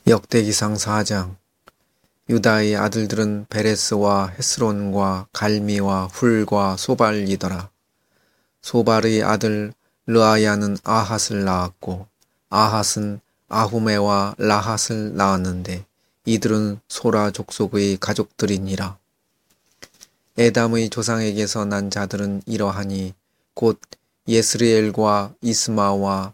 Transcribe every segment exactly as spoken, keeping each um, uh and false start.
역대기상 사 장. 유다의 아들들은 베레스와 헤스론과 갈미와 훌과 소발이더라. 소발의 아들 르아야는 아핫을 낳았고 아핫은 아후메와 라핫을 낳았는데 이들은 소라 족속의 가족들이니라. 에담의 조상에게서 난 자들은 이러하니 곧 예스리엘과 이스마와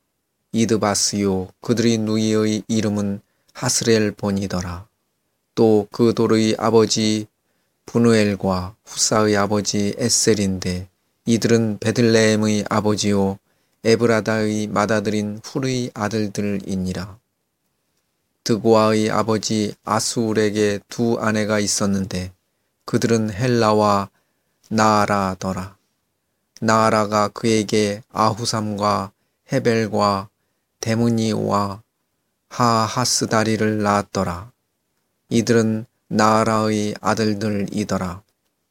이드바스요, 그들의 누이의 이름은 하스렐본이더라. 또 그 돌의 아버지 분우엘과 후사의 아버지 에셀인데 이들은 베들레헴의 아버지요 에브라다의 맏아들인 훌의 아들들이니라. 드고아의 아버지 아수울에게 두 아내가 있었는데 그들은 헬라와 나아라더라. 나아라가 그에게 아후삼과 헤벨과 데므니와 하하스다리를 낳았더라. 이들은 나아라의 아들들이더라.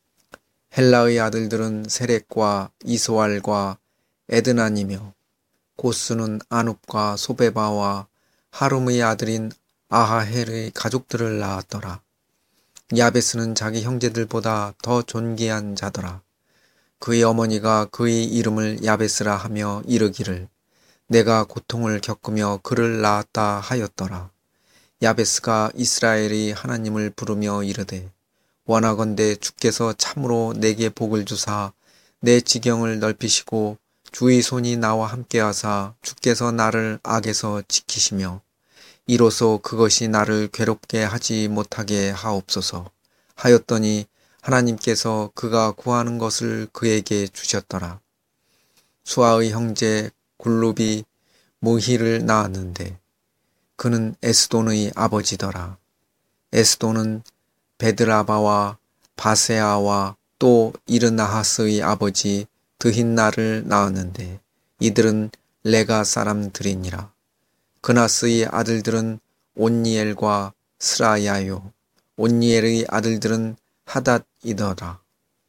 헬라의 아들들은 세렉과 이소알과 에드나니며 고스는 아눕과 소베바와 하룸의 아들인 아하헬의 가족들을 낳았더라. 야베스는 자기 형제들보다 더 존귀한 자더라. 그의 어머니가 그의 이름을 야베스라 하며 이르기를 내가 고통을 겪으며 그를 낳았다 하였더라. 야베스가 이스라엘의 하나님을 부르며 이르되 원하건대 주께서 참으로 내게 복을 주사 내 지경을 넓히시고 주의 손이 나와 함께하사 주께서 나를 악에서 지키시며 이로써 그것이 나를 괴롭게 하지 못하게 하옵소서 하였더니 하나님께서 그가 구하는 것을 그에게 주셨더라. 수아의 형제 굴룹이 무히를 낳았는데 그는 에스돈의 아버지더라. 에스돈은 베드라바와 바세아와 또 이르나하스의 아버지 드힌나를 낳았는데 이들은 레가 사람들이니라. 그나스의 아들들은 온니엘과 스라야요. 온니엘의 아들들은 하닷이더라.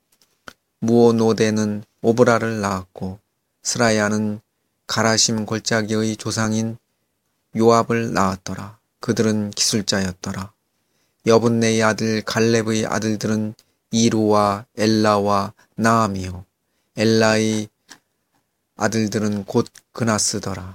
무오노데는 오브라를 낳았고 스라야는 가라심 골짜기의 조상인 요압을 낳았더라. 그들은 기술자였더라. 여분네의 아들 갈렙의 아들들은 이루와 엘라와 나암이요. 엘라의 아들들은 곧 그나스더라.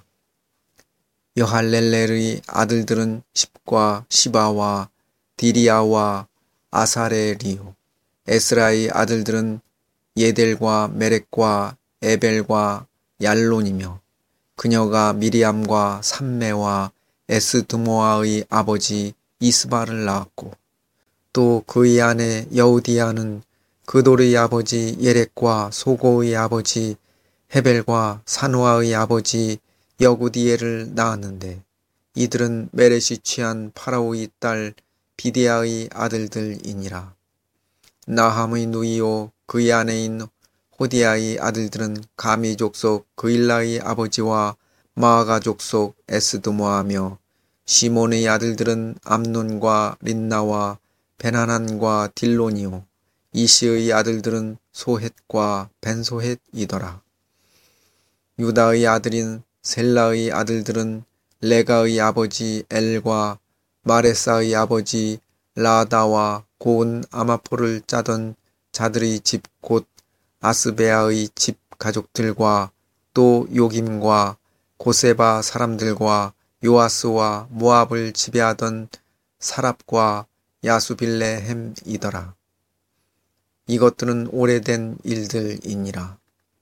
여할렐렐의 아들들은 십과 시바와 디리아와 아사렐이요. 에스라의 아들들은 예델과 메렉과 에벨과 얄론이며 그녀가 미리암과 삼매와 에스드모아의 아버지 이스바를 낳았고 또 그의 아내 여우디아는 그돌의 아버지 예렉과 소고의 아버지 헤벨과 사노아의 아버지 여구디엘을 낳았는데 이들은 메렛이 취한 파라오의 딸 비데아의 아들들이니라. 나함의 누이요 그의 아내인 호디아의 아들들은 가미 족속 그일라의 아버지와 마아가 족속 에스드모아며 시몬의 아들들은 암논과 린나와 베나난과 딜론이요 이시의 아들들은 소헷과 벤소헷이더라. 유다의 아들인 셀라의 아들들은 레가의 아버지 엘과 마레사의 아버지 라다와 고운 아마포를 짜던 자들의 집 곧 아스베아의 집 가족들과 또 요김과 고세바 사람들과 요아스와 모압을 지배하던 사랍과 야수빌레헴이더라. 이것들은 오래된 일들이니라.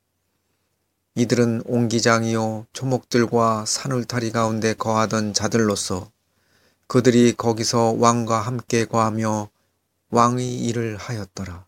이들은 옹기장이요 초목들과 산울타리 가운데 거하던 자들로서 그들이 거기서 왕과 함께 거하며 왕의 일을 하였더라.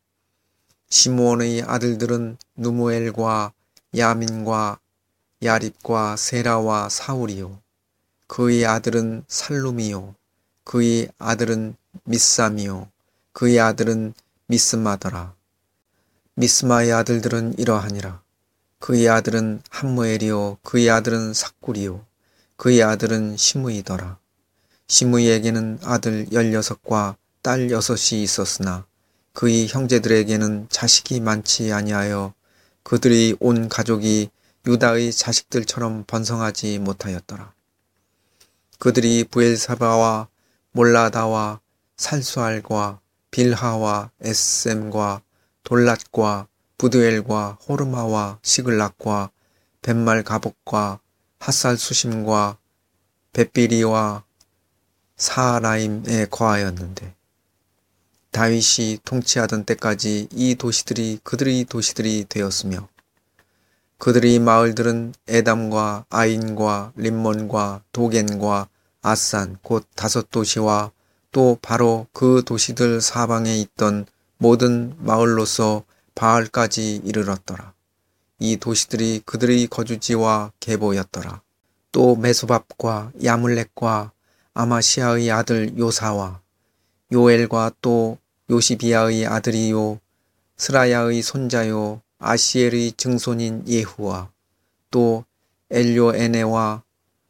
시므온의 아들들은 누무엘과 야민과 야립과 세라와 사울이요. 그의 아들은 살룸이요. 그의 아들은 미삼이요. 그의 아들은 미스마더라. 미스마의 아들들은 이러하니라. 그의 아들은 함무엘이요. 그의 아들은 삭굴이요. 그의 아들은 시므이더라. 시므이에게는 아들 열여섯과 딸 여섯이 있었으나 그의 형제들에게는 자식이 많지 아니하여 그들의 온 가족이 유다의 자식들처럼 번성하지 못하였더라. 그들이 부엘사바와 몰라다와 살수알과 빌하와 에셈과 돌랏과 부드엘과 호르마와 시글락과 벳말 가복과 핫살수심과 벳비리와 사라임에 거하였는데 다윗이 통치하던 때까지 이 도시들이 그들의 도시들이 되었으며 그들의 마을들은 에담과 아인과 림몬과 도겐과 아산 곧 다섯 도시와 또 바로 그 도시들 사방에 있던 모든 마을로서 바알까지 이르렀더라. 이 도시들이 그들의 거주지와 계보였더라. 또 메소밥과 야물렉과 아마시아의 아들 요사와 요엘과 또 요시비아의 아들이요 스라야의 손자요 아시엘의 증손인 예후와 또 엘요에네와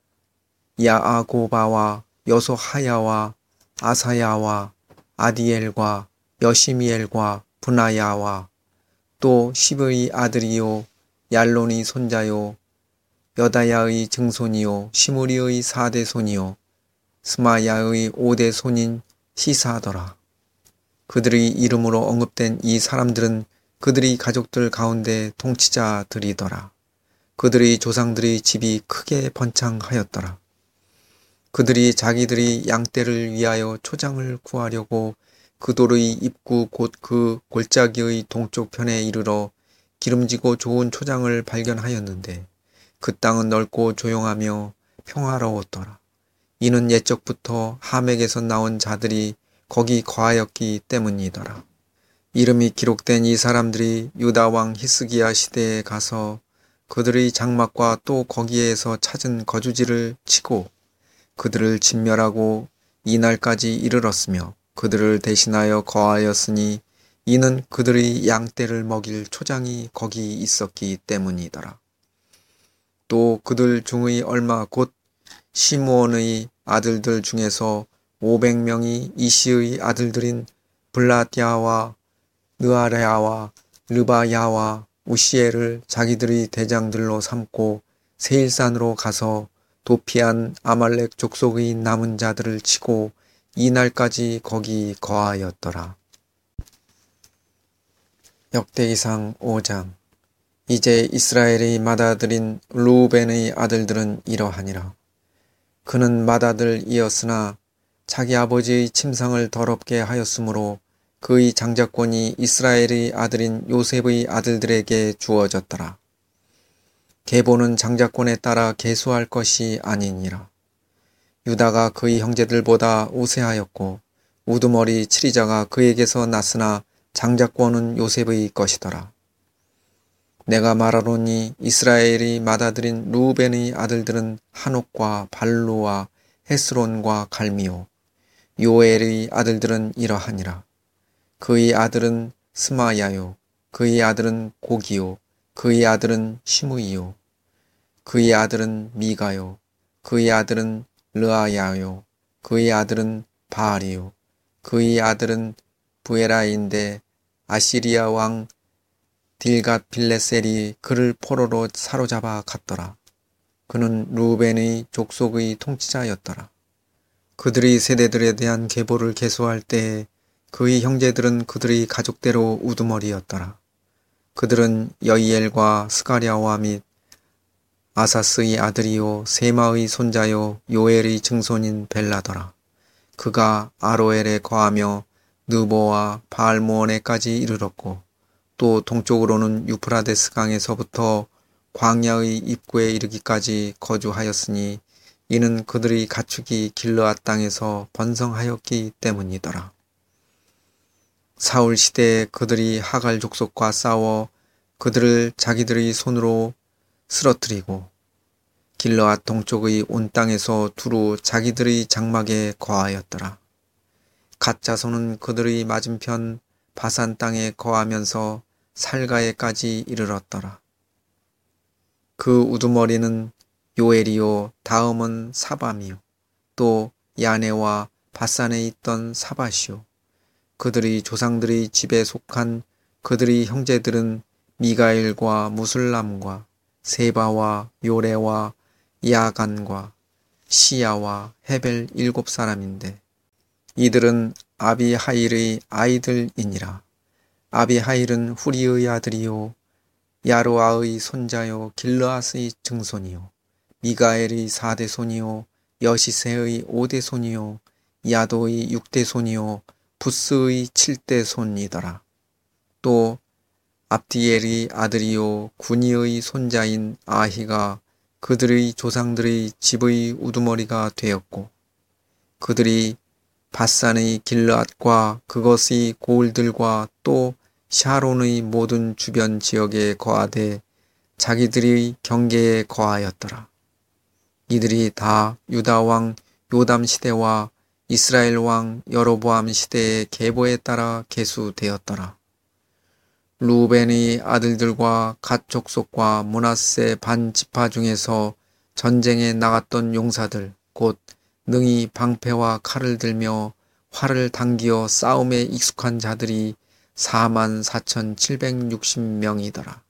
야아고바와 여소하야와 아사야와 아디엘과 여시미엘과 분하야와 또 시브의 아들이요 얄론의 손자요 여다야의 증손이요 시므리의 사대 손이요 스마야의 오대 손인 시사더라. 그들의 이름으로 언급된 이 사람들은 그들의 가족들 가운데 통치자들이더라. 그들의 조상들의 집이 크게 번창하였더라. 그들이 자기들이 양떼를 위하여 초장을 구하려고 그 돌의 입구 곧 그 골짜기의 동쪽 편에 이르러 기름지고 좋은 초장을 발견하였는데 그 땅은 넓고 조용하며 평화로웠더라. 이는 옛적부터 하멕에서 나온 자들이 거기 거하였기 때문이더라. 이름이 기록된 이 사람들이 유다 왕 히스기야 시대에 가서 그들의 장막과 또 거기에서 찾은 거주지를 치고 그들을 진멸하고 이날까지 이르렀으며 그들을 대신하여 거하였으니 이는 그들의 양떼를 먹일 초장이 거기 있었기 때문이더라. 또 그들 중의 얼마 곧 시므온의 아들들 중에서 오백 명이 이시의 아들들인 블라த்야와 느아랴와 르바야와 우시엘을 자기들의 대장들로 삼고 세일산으로 가서 도피한 아말렉 족속의 남은 자들을 치고 이날까지 거기 거하였더라. 역대기상 오 장. 이제 이스라엘의 맏아들인 르우벤의 아들들은 이러하니라. 그는 맏아들이었으나 자기 아버지의 침상을 더럽게 하였으므로 그의 장자권이 이스라엘의 아들인 요셉의 아들들에게 주어졌더라. 계보는 장자권에 따라 계수할 것이 아니니라. 유다가 그의 형제들보다 우세하였고 우두머리 칠이자가 그에게서 났으나 장자권은 요셉의 것이더라. 내가 말하노니 이스라엘의 맏아들인 르우벤의 아들들은 한옥과 발루와 헤스론과 갈미요 요엘의 아들들은 이러하니라. 그의 아들은 스마야요 그의 아들은 고기요 그의 아들은 시므이요 그의 아들은 미가요 그의 아들은 르아야요 그의 아들은 바알이요 그의 아들은 부에라인데 아시리아 왕 딜갓 빌레셀이 그를 포로로 사로잡아 갔더라. 그는 르우벤의 족속의 통치자였더라. 그들의 세대들에 대한 계보를 계수할 때에 그의 형제들은 그들의 가족대로 우두머리였더라. 그들은 여이엘과 스가랴와 및 아사스의 아들이요 세마의 손자요 요엘의 증손인 벨라더라. 그가 아로엘에 거하며 느보와 바알모온에까지 이르렀고 또 동쪽으로는 유프라데스 강에서부터 광야의 입구에 이르기까지 거주하였으니 이는 그들의 가축이 길르앗 땅에서 번성하였기 때문이더라. 사울 시대에 그들이 하갈 족속과 싸워 그들을 자기들의 손으로 쓰러뜨리고 길르앗 동쪽의 온 땅에서 두루 자기들의 장막에 거하였더라. 갓 자손은 그들의 맞은편 바산 땅에 거하면서 살가에까지 이르렀더라. 그 우두머리는 요엘이요 다음은 사밤이요 또 야네와 바산에 있던 사밧이요 그들의 조상들의 집에 속한 그들의 형제들은 미가엘과 무술람과 세바와 요레와 야간과 시야와 헤벨 일곱 사람인데 이들은 아비하일의 아이들이니라. 아비하일은 후리의 아들이요 야로아의 손자요 길르앗의 증손이요 미가엘의 사대손이요 여시세의 오대손이요 야도의 육대손이요 부스의 칠대손이더라. 또 압디엘의 아들이요 군이의 손자인 아히가 그들의 조상들의 집의 우두머리가 되었고 그들이 바산의 길르앗과 그것의 고을들과 또 샤론의 모든 주변 지역에 거하되 자기들의 경계에 거하였더라. 이들이 다 유다 왕 요담 시대와 이스라엘 왕 여로보암 시대의 계보에 따라 계수되었더라. 루벤의 아들들과 갓 족속과 므낫세 반 지파 중에서 전쟁에 나갔던 용사들 곧 능히 방패와 칼을 들며 활을 당기어 싸움에 익숙한 자들이 사만 사천칠백육십 명이더라.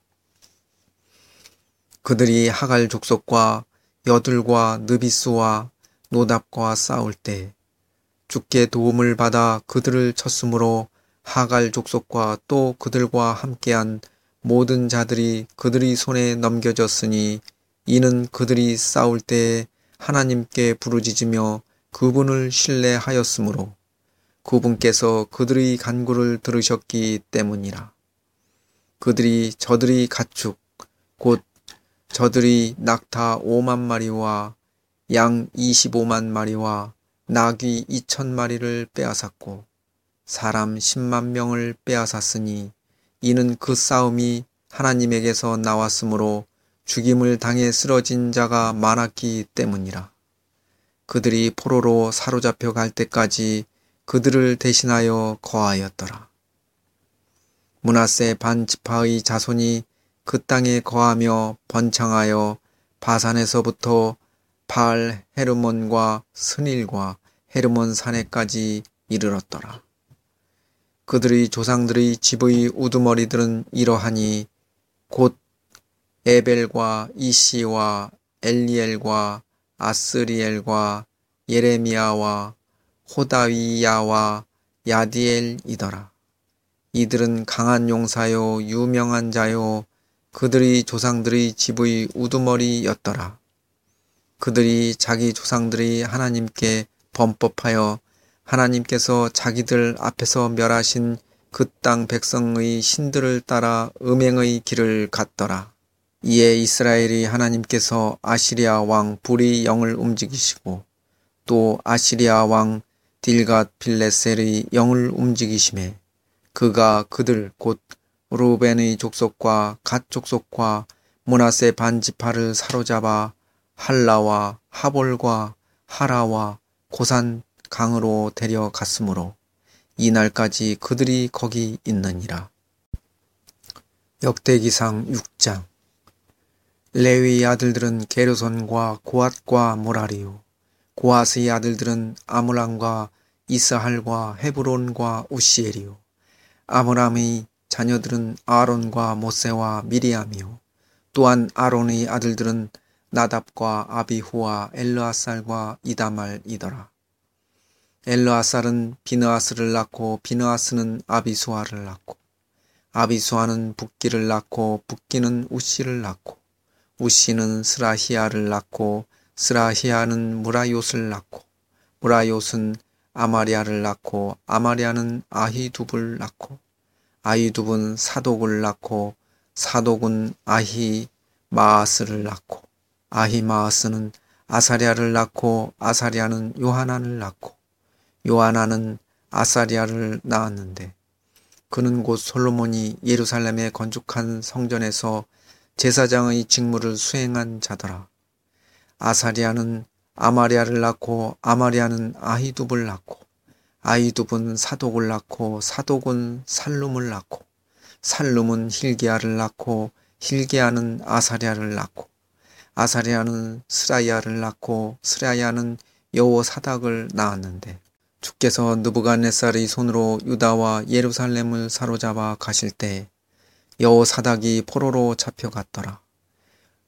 그들이 하갈 족속과 여둘과 느비스와 노답과 싸울 때 주께 도움을 받아 그들을 쳤으므로 하갈 족속과 또 그들과 함께한 모든 자들이 그들의 손에 넘겨졌으니 이는 그들이 싸울 때에 하나님께 부르짖으며 그분을 신뢰하였으므로 그분께서 그들의 간구를 들으셨기 때문이라. 그들이 저들의 가축 곧 저들의 낙타 오만 마리와 양 이십오만 마리와 나귀 이천 마리를 빼앗았고 사람 십만 명을 빼앗았으니 이는 그 싸움이 하나님에게서 나왔으므로 죽임을 당해 쓰러진 자가 많았기 때문이라. 그들이 포로로 사로잡혀 갈 때까지 그들을 대신하여 거하였더라. 므낫세 반 지파의 자손이 그 땅에 거하며 번창하여 바산에서부터 바알 헤르몬과 스닐과 헤르몬 산에까지 이르렀더라. 그들의 조상들의 집의 우두머리들은 이러하니 곧 에벨과 이시와 엘리엘과 아스리엘과 예레미야와 호다위야와 야디엘이더라. 이들은 강한 용사요 유명한 자요 그들의 조상들의 집의 우두머리였더라. 그들이 자기 조상들이 하나님께 범법하여 하나님께서 자기들 앞에서 멸하신 그 땅 백성의 신들을 따라 음행의 길을 갔더라. 이에 이스라엘이 하나님께서 아시리아 왕 불의 영을 움직이시고 또 아시리아 왕 딜갓 빌레셀의 영을 움직이심에 그가 그들 곧 루벤의 족속과 갓 족속과 므낫세 반 지파를 사로잡아 할라와 하볼과 하라와 고산 강으로 데려갔으므로 이날까지 그들이 거기 있느니라. 역대기상 육 장. 레위의 아들들은 게르손과 고앗과 모라리요 고앗의 아들들은 아므람과 이스할과 헤브론과 우시엘이요 아므람의 자녀들은 아론과 모세와 미리암이요 또한 아론의 아들들은 나답과 아비후와 엘르아살과 이다말이더라. 엘르아살은 비느하스를 낳고 비느하스는 아비수아를 낳고 아비수아는 붓기를 낳고 붓기는 우시를 낳고 우시는 스라히야를 낳고 스라히야는 무라요스를 낳고 무라요스는 아마리아를 낳고 아마리아는 아히두브를 낳고 아히두브는 사독을 낳고 사독은 아히마아스를 낳고 아히마아스는 아사랴를 낳고 아사랴는 요하난을 낳고 요하난은 아사랴를 낳았는데 그는 곧 솔로몬이 예루살렘에 건축한 성전에서 제사장의 직무를 수행한 자더라. 아사랴는 아마리아를 낳고 아마리아는 아히두브를 낳고 아히두브는 사독을 낳고 사독은 살룸을 낳고 살룸은 힐기야를 낳고 힐기야는 아사랴를 낳고 아사랴는 스라야를 낳고 스라야는 여호사닥을 낳았는데 주께서 느부갓네살의 손으로 유다와 예루살렘을 사로잡아 가실 때 여호사닥이 포로로 잡혀갔더라.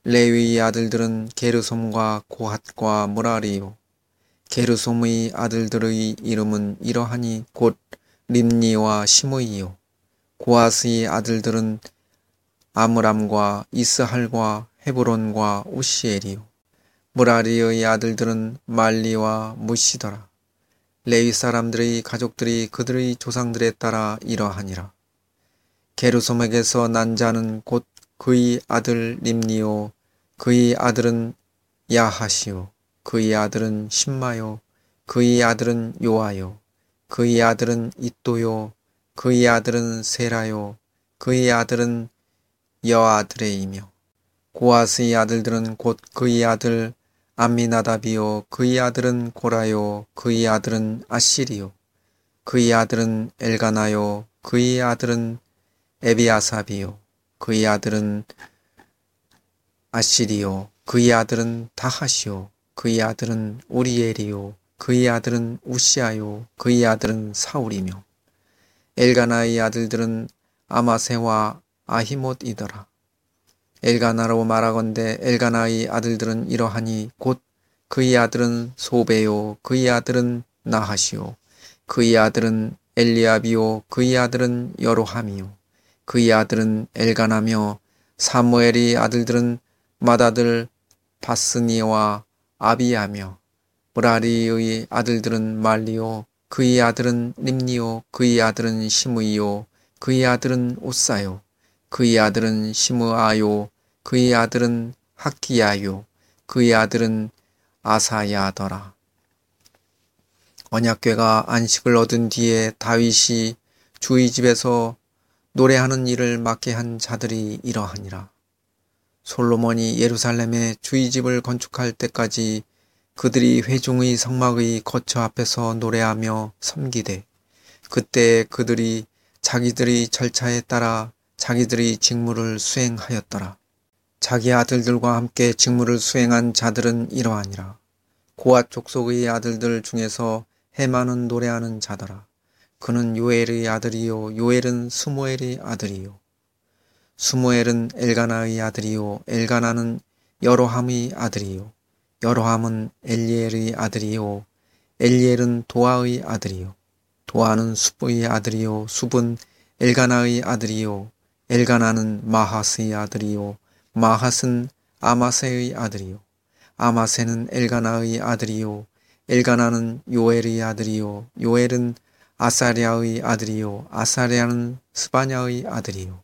레위의 아들들은 게르솜과 고핫과 무라리요. 게르솜의 아들들의 이름은 이러하니 곧 림니와 시므이요. 고핫의 아들들은 아므람과 이스할과 헤브론과 우시엘이요. 무라리의 아들들은 말리와 무시더라. 레위 사람들의 가족들이 그들의 조상들에 따라 이러하니라. 게르솜에게서 난 자는 곧 그의 아들 림니요. 그의 아들은 야하시요. 그의 아들은 심마요. 그의 아들은 요아요. 그의 아들은 이또요. 그의 아들은 세라요. 그의 아들은 여아드레이며. 고핫의 아들들은 곧 그의 아들 암미나답이요. 그의 아들은 고라요. 그의 아들은 아시리요. 그의 아들은 엘가나요. 그의 아들은 에비아삽이요. 그의 아들은 아시리요. 그의 아들은 다하시요. 그의 아들은 우리엘이요. 그의 아들은 우시아요. 그의 아들은 사울이며. 엘가나의 아들들은 아마세와 아히못이더라. 엘가나로 말하건대 엘가나의 아들들은 이러하니 곧 그의 아들은 소베요. 그의 아들은 나하시요. 그의 아들은 엘리압이요. 그의 아들은 여로함이요. 그의 아들은 엘가나며. 사무엘의 아들들은 맏아들 바스니와 아비야며. 무라리의 아들들은 말리요. 그의 아들은 림니요. 그의 아들은 시므이요. 그의 아들은 오사요. 그의 아들은 시므아요. 그의 아들은 학기야요. 그의 아들은 아사야더라. 언약궤가 안식을 얻은 뒤에 다윗이 주의 집에서 노래하는 일을 맡게 한 자들이 이러하니라. 솔로몬이 예루살렘에 주의 집을 건축할 때까지 그들이 회중의 성막의 거처 앞에서 노래하며 섬기되, 그때 그들이 자기들의 절차에 따라 자기들의 직무를 수행하였더라. 자기 아들들과 함께 직무를 수행한 자들은 이러하니라. 고핫 족속의 아들들 중에서 헤만은 노래하는 자더라. 그는 요엘의 아들이요. 요엘은 스무엘의 아들이요. 스무엘은 엘가나의 아들이요. 엘가나는 여로함의 아들이요. 여로함은 엘리엘의 아들이요. 엘리엘은 도아의 아들이요. 도아는 숲의 아들이요. 숲은 엘가나의 아들이요. 엘가나는 마핫의 아들이요. 마핫은 아마세의 아들이요. 아마세는 엘가나의 아들이요. 엘가나는 요엘의 아들이요. 요엘은 아사랴의 아들이요. 아사랴는 스바냐의 아들이요.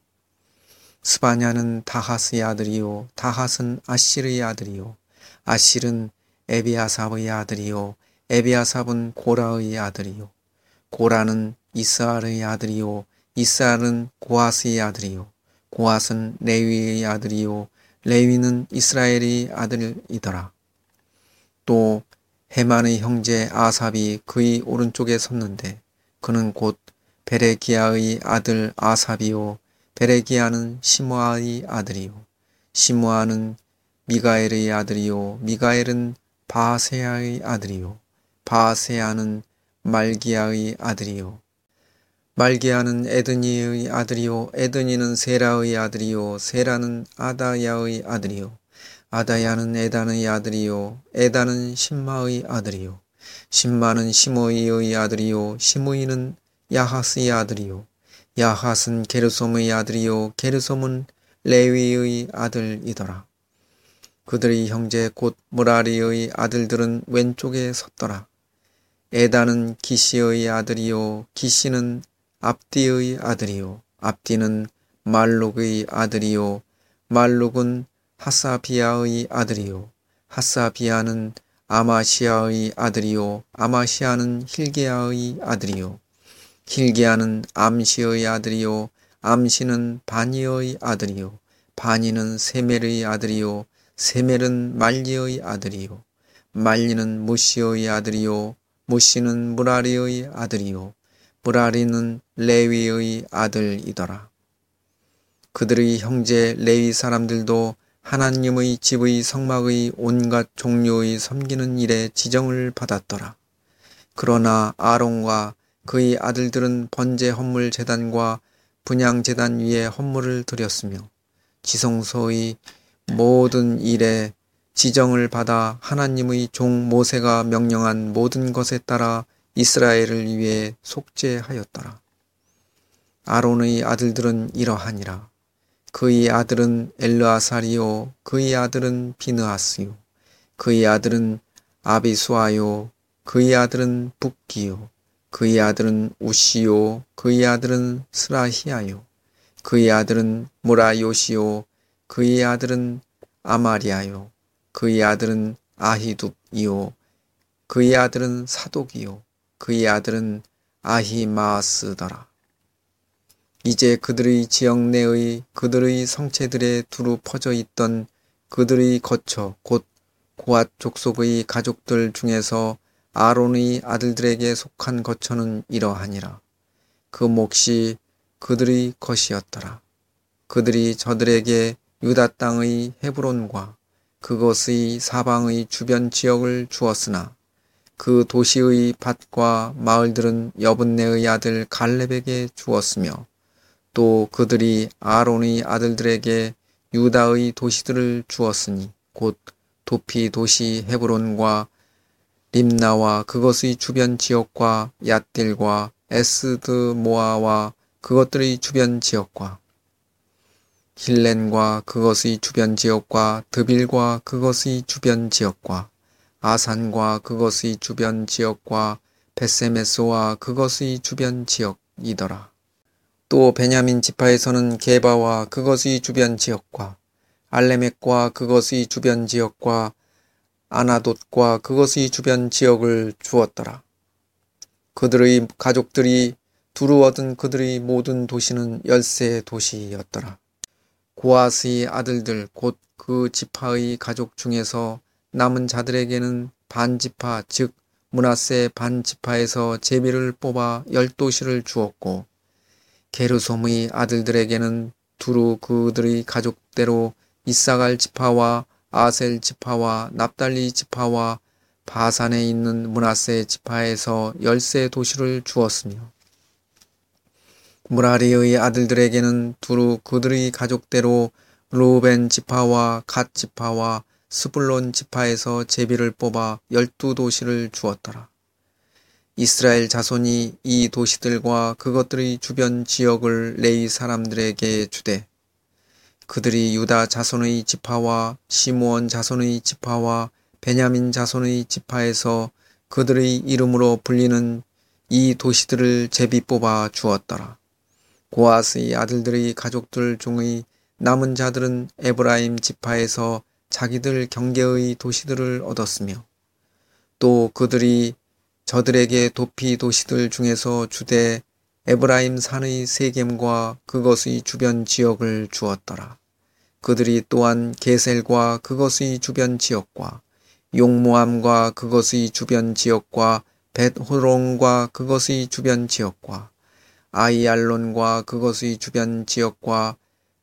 스바냐는 다핫의 아들이요. 다핫은 아실의 아들이요. 아실은 에비아삽의 아들이요. 에비아삽은 고라의 아들이요. 고라는 이스알의 아들이요. 이스알은 고핫의 아들이요. 고핫은 레위의 아들이요. 레위는 이스라엘의 아들이더라. 또 헤만의 형제 아삽이 그의 오른쪽에 섰는데 그는 곧 베레기야의 아들 아삽이요. 베레기야는 시므아의 아들이요. 시므아는 미가엘의 아들이요. 미가엘은 바세야의 아들이요. 바세야는 말기야의 아들이요. 말기야는 에드니의 아들이요. 에드니는 세라의 아들이요. 세라는 아다야의 아들이요. 아다야는 에단의 아들이요. 에단은 심마의 아들이요. 심마는 시므이의 아들이요. 시므이는 야핫의 아들이요. 야핫은 게르솜의 아들이요. 게르솜은 레위의 아들이더라. 그들의 형제 곧 무라리의 아들들은 왼쪽에 섰더라. 에단은 기시의 아들이요. 기시는 압디의 아들이요. 압디는 말룩의 아들이요. 말룩은 하사비야의 아들이요. 하사비야는 아마시아의 아들이요. 아마시아는 힐게야의 아들이요. 힐게야는 암시의 아들이요. 암시는 바니의 아들이요. 바니는 세멜의 아들이요. 세멜은 말리의 아들이요. 말리는 무시의 아들이요. 무시는 무라리의 아들이요. 무라리는 레위의 아들이더라. 그들의 형제 레위 사람들도 하나님의 집의 성막의 온갖 종류의 섬기는 일에 지정을 받았더라. 그러나 아론과 그의 아들들은 번제 헌물 제단과 분향 제단 위에 헌물을 드렸으며 지성소의 모든 일에 지정을 받아 하나님의 종 모세가 명령한 모든 것에 따라 이스라엘을 위해 속죄하였더라. 아론의 아들들은 이러하니라. 그의 아들은 엘르아살이요 그의 아들은 비느하스요 그의 아들은 아비수아요 그의 아들은 붓기요 그의 아들은 우시요 그의 아들은 스라히아요 그의 아들은 무라요시요 그의 아들은 아마리아요 그의 아들은 아히둡이요 그의 아들은 사독이요 그의 아들은 아히마스더라. 이제 그들의 지역 내의 그들의 성체들에 두루 퍼져 있던 그들의 거처 곧 고앗 족속의 가족들 중에서 아론의 아들들에게 속한 거처는 이러하니라. 그 몫이 그들의 것이었더라. 그들이 저들에게 유다 땅의 헤브론과 그것의 사방의 주변 지역을 주었으나 그 도시의 밭과 마을들은 여분네의 아들 갈렙에게 주었으며 또 그들이 아론의 아들들에게 유다의 도시들을 주었으니 곧 도피 도시 헤브론과 림나와 그것의 주변 지역과 얏딜과 에스드모아와 그것들의 주변 지역과 힐렌과 그것의 주변 지역과 드빌과 그것의 주변 지역과 아산과 그것의 주변 지역과 베세메소와 그것의 주변 지역이더라. 또 베냐민 지파에서는 게바와 그것의 주변 지역과 알레멕과 그것의 주변 지역과 아나돗과 그것의 주변 지역을 주었더라. 그들의 가족들이 두루 얻은 그들의 모든 도시는 열세 도시였더라. 고앗의 아들들 곧 그 지파의 가족 중에서 남은 자들에게는 반지파 즉 므낫세 반지파에서 제비를 뽑아 열 도시를 주었고 게르솜의 아들들에게는 두루 그들의 가족대로 이사갈 지파와 아셀 지파와 납달리 지파와 바산에 있는 므낫세 지파에서 열세 도시를 주었으며 무라리의 아들들에게는 두루 그들의 가족대로 루벤 지파와 갓 지파와 스불론 지파에서 제비를 뽑아 열두 도시를 주었더라. 이스라엘 자손이 이 도시들과 그것들의 주변 지역을 레위 사람들에게 주되 그들이 유다 자손의 지파와 시므온 자손의 지파와 베냐민 자손의 지파에서 그들의 이름으로 불리는 이 도시들을 제비 뽑아 주었더라. 고앗의 아들들의 가족들 중의 남은 자들은 에브라임 지파에서 자기들 경계의 도시들을 얻었으며 또 그들이 저들에게 도피 도시들 중에서 주되 에브라임 산의 세겜과 그것의 주변 지역을 주었더라. 그들이 또한 게셀과 그것의 주변 지역과 용모함과 그것의 주변 지역과 벳호론과 그것의 주변 지역과 아이알론과 그것의 주변 지역과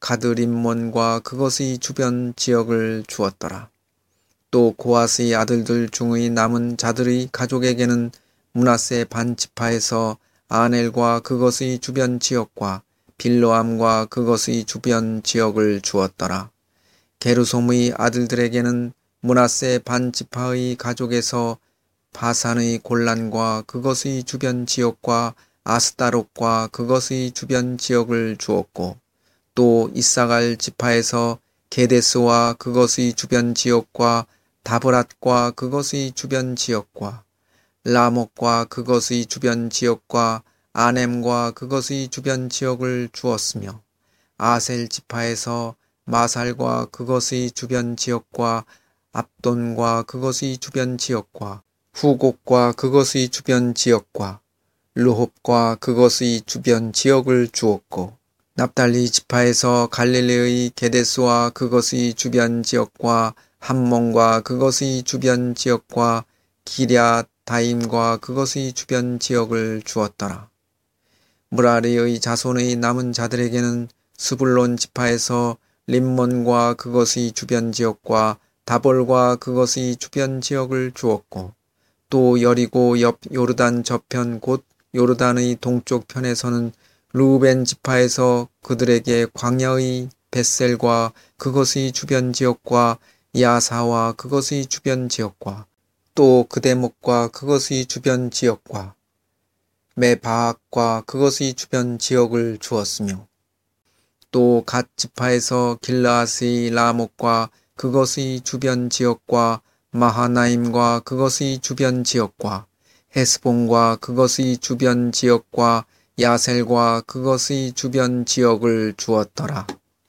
가드림몬과 그것의 주변 지역을 주었더라. 또 고앗의 아들들 중의 남은 자들의 가족에게는 므낫세 반지파에서 아넬과 그것의 주변 지역과 빌로암과 그것의 주변 지역을 주었더라. 게르솜의 아들들에게는 므낫세 반지파의 가족에서 바산의 골란과 그것의 주변 지역과 아스다롯과 그것의 주변 지역을 주었고 또 이사갈 지파에서 게데스와 그것의 주변 지역과 다브랏과 그것의 주변 지역과 라목과 그것의 주변 지역과 아넴과 그것의 주변 지역을 주었으며 아셀 지파에서 마살과 그것의 주변 지역과 압돈과 그것의 주변 지역과 후곡과 그것의 주변 지역과 르홉과 그것의 주변 지역을 주었고 납달리 지파에서 갈릴리의 게데스와 그것의 주변 지역과 함몬과 그것의 주변 지역과 기랴다임과 그것의 주변 지역을 주었더라. 무라리의 자손의 남은 자들에게는 스불론 지파에서 림몬과 그것의 주변 지역과 다볼과 그것의 주변 지역을 주었고 또 여리고 옆 요르단 저편 곧 요르단의 동쪽 편에서는 르우벤 지파에서 그들에게 광야의 벳셀과 그것의 주변 지역과 야사와 그것의 주변 지역과 또 그대목과 그것의 주변 지역과 메바악과 그것의 주변 지역을 주었으며 또 갓 지파에서 길르앗의 라못과 그것의 주변 지역과 마하나임과 그것의 주변 지역과 헤스본과 그것의 주변 지역과 야셀과 그것의 주변 지역을 주었더라.